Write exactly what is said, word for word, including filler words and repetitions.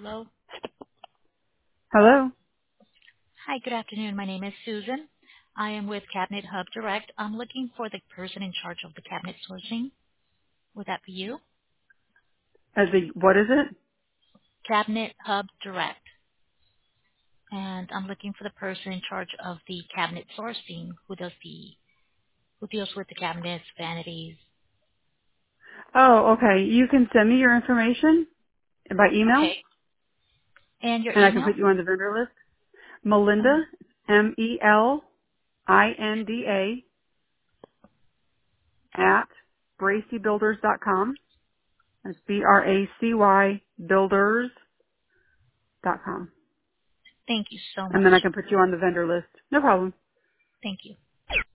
Hello. Hello? Hi, good afternoon. My name is Susan. I am with Cabinet Hub Direct. I'm looking for the person in charge of the cabinet sourcing. Would that be you? As a, what is it? Cabinet Hub Direct. And I'm looking for the person in charge of the cabinet sourcing who does the who deals with the cabinets, vanities. Oh, okay. You can send me your information by email, Okay. And your and I can email? put you on the vendor list. Uh, Melinda, M E L I N D A, at bracy builders dot com. That's B R A C Y builders dot com. thank you so And much. then I can put you on the vendor list. No problem. Thank you.